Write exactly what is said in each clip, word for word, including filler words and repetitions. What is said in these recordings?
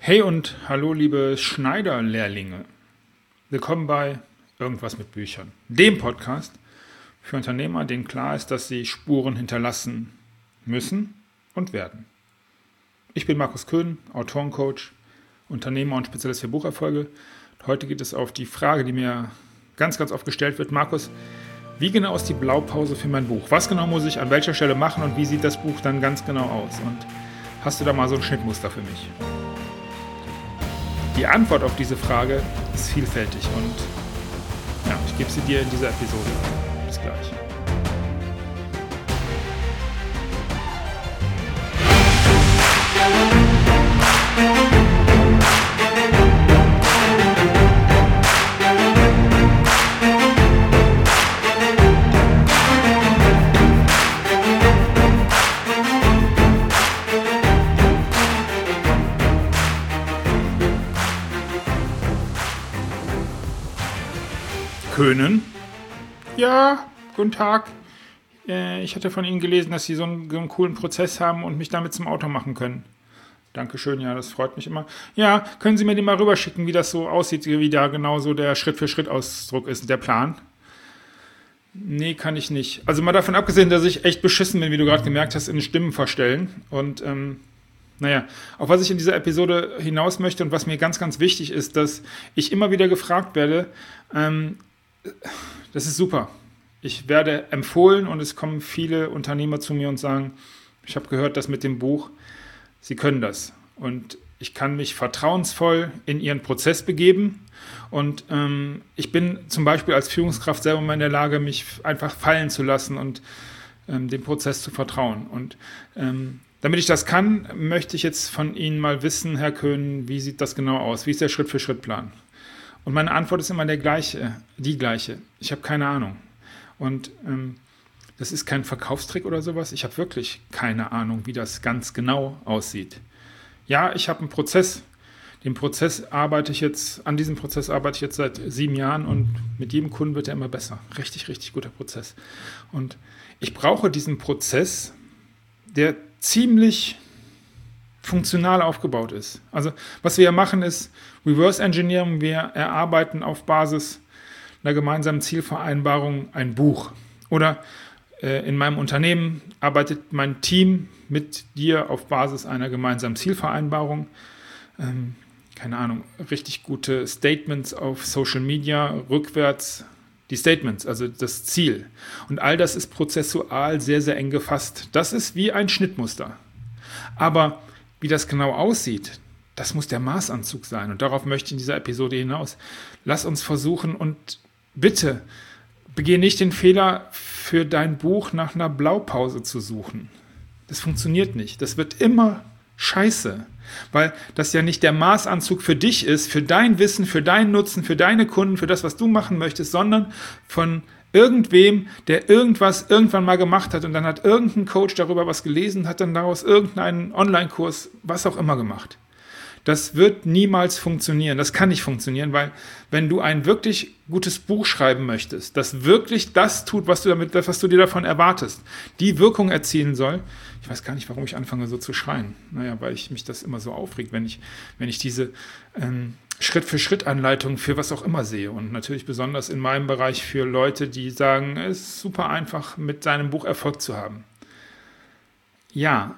Hey und hallo liebe Schneider-Lehrlinge. Willkommen bei Irgendwas mit Büchern, dem Podcast für Unternehmer, denen klar ist, dass sie Spuren hinterlassen müssen und werden. Ich bin Markus Köhn, Autorencoach, Unternehmer und Spezialist für Bucherfolge. Heute geht es auf die Frage, die mir ganz, ganz oft gestellt wird. Markus, wie genau ist die Blaupause für mein Buch? Was genau muss ich an welcher Stelle machen und wie sieht das Buch dann ganz genau aus? Und hast du da mal so ein Schnittmuster für mich? Die Antwort auf diese Frage ist vielfältig und ja, ich gebe sie dir in dieser Episode. Bis gleich. Köhnen? Ja, guten Tag. Äh, ich hatte von Ihnen gelesen, dass Sie so einen, so einen coolen Prozess haben und mich damit zum Autor machen können. Dankeschön, ja, das freut mich immer. Ja, können Sie mir den mal rüberschicken, wie das so aussieht, wie da genau so der Schritt-für-Schritt-Ausdruck ist, der Plan? Nee, kann ich nicht. Also mal davon abgesehen, dass ich echt beschissen bin, wie du gerade gemerkt hast, in Stimmen verstellen. Und ähm, naja, auf was ich in dieser Episode hinaus möchte und was mir ganz, ganz wichtig ist, dass ich immer wieder gefragt werde, ähm, das ist super. Ich werde empfohlen und es kommen viele Unternehmer zu mir und sagen, ich habe gehört, dass mit dem Buch, Sie können das. Und ich kann mich vertrauensvoll in Ihren Prozess begeben. Und ähm, ich bin zum Beispiel als Führungskraft selber mal in der Lage, mich einfach fallen zu lassen und ähm, dem Prozess zu vertrauen. Und ähm, damit ich das kann, möchte ich jetzt von Ihnen mal wissen, Herr Köhn, wie sieht das genau aus? Wie ist der Schritt-für-Schritt-Plan? Und meine Antwort ist immer der gleiche, die gleiche. Ich habe keine Ahnung. Und ähm, das ist kein Verkaufstrick oder sowas. Ich habe wirklich keine Ahnung, wie das ganz genau aussieht. Ja, ich habe einen Prozess. Den Prozess arbeite ich jetzt, an diesem Prozess arbeite ich jetzt seit sieben Jahren und mit jedem Kunden wird er immer besser. Richtig, richtig guter Prozess. Und ich brauche diesen Prozess, der ziemlich funktional aufgebaut ist. Also was wir ja machen ist Reverse Engineering. Wir erarbeiten auf Basis einer gemeinsamen Zielvereinbarung ein Buch. Oder äh, in meinem Unternehmen arbeitet mein Team mit dir auf Basis einer gemeinsamen Zielvereinbarung. Ähm, keine Ahnung, richtig gute Statements auf Social Media, rückwärts die Statements, also das Ziel. Und all das ist prozessual sehr, sehr eng gefasst. Das ist wie ein Schnittmuster. Aber wie das genau aussieht, das muss der Maßanzug sein. Und darauf möchte ich in dieser Episode hinaus. Lass uns versuchen und bitte begehe nicht den Fehler, für dein Buch nach einer Blaupause zu suchen. Das funktioniert nicht. Das wird immer scheiße, weil das ja nicht der Maßanzug für dich ist, für dein Wissen, für deinen Nutzen, für deine Kunden, für das, was du machen möchtest, sondern von irgendwem, der irgendwas irgendwann mal gemacht hat und dann hat irgendein Coach darüber was gelesen, hat dann daraus irgendeinen Online-Kurs, was auch immer gemacht. Das wird niemals funktionieren. Das kann nicht funktionieren, weil wenn du ein wirklich gutes Buch schreiben möchtest, das wirklich das tut, was du damit, was du dir davon erwartest, die Wirkung erzielen soll. Ich weiß gar nicht, warum ich anfange so zu schreien. Naja, weil ich mich das immer so aufregt, wenn ich, wenn ich diese ähm, Schritt-für-Schritt-Anleitung für was auch immer sehe. Und natürlich besonders in meinem Bereich für Leute, die sagen, es ist super einfach, mit seinem Buch Erfolg zu haben. Ja,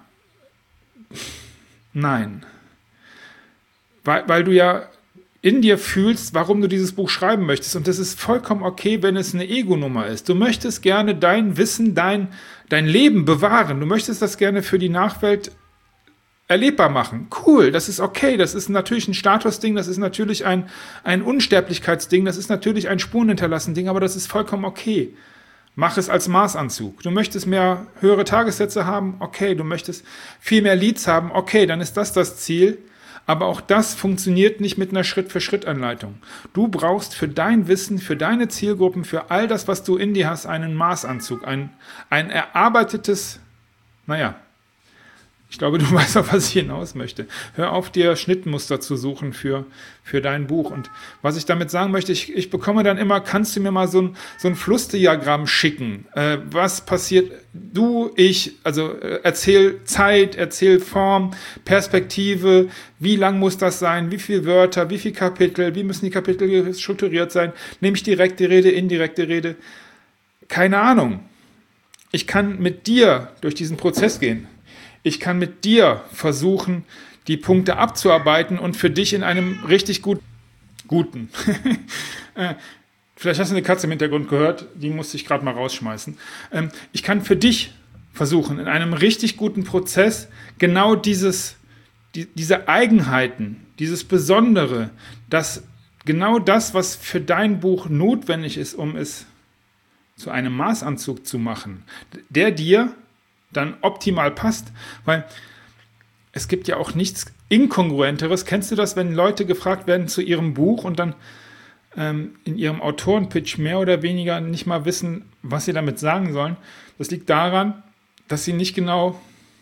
nein. Weil, weil du ja in dir fühlst, warum du dieses Buch schreiben möchtest. Und das ist vollkommen okay, wenn es eine Ego-Nummer ist. Du möchtest gerne dein Wissen, dein, dein Leben bewahren. Du möchtest das gerne für die Nachwelt erlebbar machen. Cool, das ist okay. Das ist natürlich ein Statusding, das ist natürlich ein, ein Unsterblichkeitsding, das ist natürlich ein Spurenhinterlassen-Ding, aber das ist vollkommen okay. Mach es als Maßanzug. Du möchtest mehr höhere Tagessätze haben? Okay. Du möchtest viel mehr Leads haben? Okay, dann ist das das Ziel. Aber auch das funktioniert nicht mit einer Schritt-für-Schritt-Anleitung. Du brauchst für dein Wissen, für deine Zielgruppen, für all das, was du in dir hast, einen Maßanzug, ein, ein erarbeitetes, naja, Ich glaube, du weißt, auf was ich hinaus möchte. Hör auf, dir Schnittmuster zu suchen für, für dein Buch. Und was ich damit sagen möchte, ich, ich bekomme dann immer, kannst du mir mal so ein, so ein Flussdiagramm schicken? Äh, was passiert? Du, ich, also äh, erzähl Zeit, erzähl Form, Perspektive, wie lang muss das sein, wie viele Wörter, wie viele Kapitel, wie müssen die Kapitel strukturiert sein? Nehme ich direkte Rede, indirekte Rede? Keine Ahnung. Ich kann mit dir durch diesen Prozess gehen. Ich kann mit dir versuchen, die Punkte abzuarbeiten und für dich in einem richtig gut, guten. Vielleicht hast du eine Katze im Hintergrund gehört, die musste ich gerade mal rausschmeißen. Ich kann für dich versuchen, in einem richtig guten Prozess genau dieses, die, diese Eigenheiten, dieses Besondere, dass genau das, was für dein Buch notwendig ist, um es zu einem Maßanzug zu machen, der dir dann optimal passt, weil es gibt ja auch nichts Inkongruenteres. Kennst du das, wenn Leute gefragt werden zu ihrem Buch und dann ähm, in ihrem Autorenpitch mehr oder weniger nicht mal wissen, was sie damit sagen sollen? Das liegt daran, dass sie nicht genau...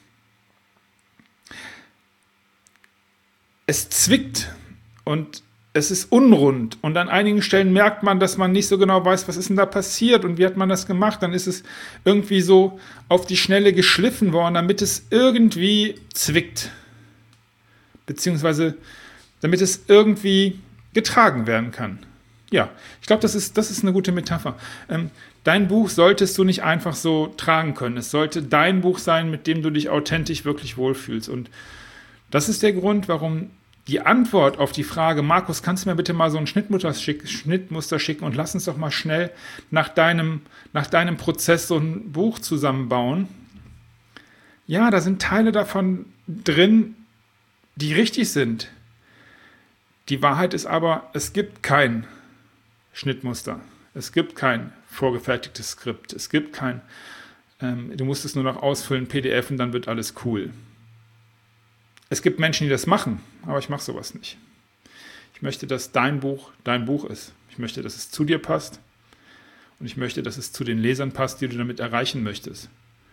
Es zwickt und es ist unrund und an einigen Stellen merkt man, dass man nicht so genau weiß, was ist denn da passiert und wie hat man das gemacht. Dann ist es irgendwie so auf die Schnelle geschliffen worden, damit es irgendwie zwickt. Beziehungsweise damit es irgendwie getragen werden kann. Ja, ich glaube, das ist, das ist eine gute Metapher. Ähm, dein Buch solltest du nicht einfach so tragen können. Es sollte dein Buch sein, mit dem du dich authentisch wirklich wohlfühlst. Und das ist der Grund, warum die Antwort auf die Frage, Markus, kannst du mir bitte mal so ein Schnittmuster, schick, Schnittmuster schicken und lass uns doch mal schnell nach deinem, nach deinem Prozess so ein Buch zusammenbauen. Ja, da sind Teile davon drin, die richtig sind. Die Wahrheit ist aber, es gibt kein Schnittmuster. Es gibt kein vorgefertigtes Skript. Es gibt kein, ähm, du musst es nur noch ausfüllen, P D F und dann wird alles cool. Es gibt Menschen, die das machen, aber ich mache sowas nicht. Ich möchte, dass dein Buch dein Buch ist. Ich möchte, dass es zu dir passt und ich möchte, dass es zu den Lesern passt, die du damit erreichen möchtest.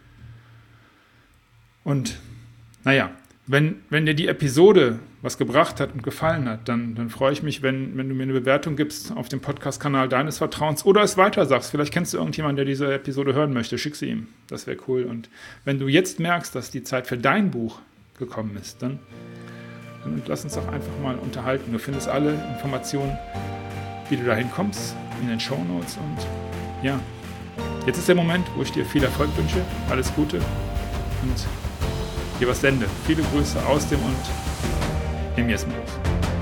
Und naja, wenn, wenn dir die Episode was gebracht hat und gefallen hat, dann, dann freue ich mich, wenn, wenn du mir eine Bewertung gibst auf dem Podcast-Kanal deines Vertrauens oder es weiter sagst. Vielleicht kennst du irgendjemanden, der diese Episode hören möchte. Schick sie ihm. Das wäre cool. Und wenn du jetzt merkst, dass die Zeit für dein Buch gekommen ist, dann, dann lass uns doch einfach mal unterhalten. Du findest alle Informationen, wie du dahin kommst, in den Shownotes. Und ja, jetzt ist der Moment, wo ich dir viel Erfolg wünsche, alles Gute und dir was sende. Viele Grüße aus dem und im Jesmos.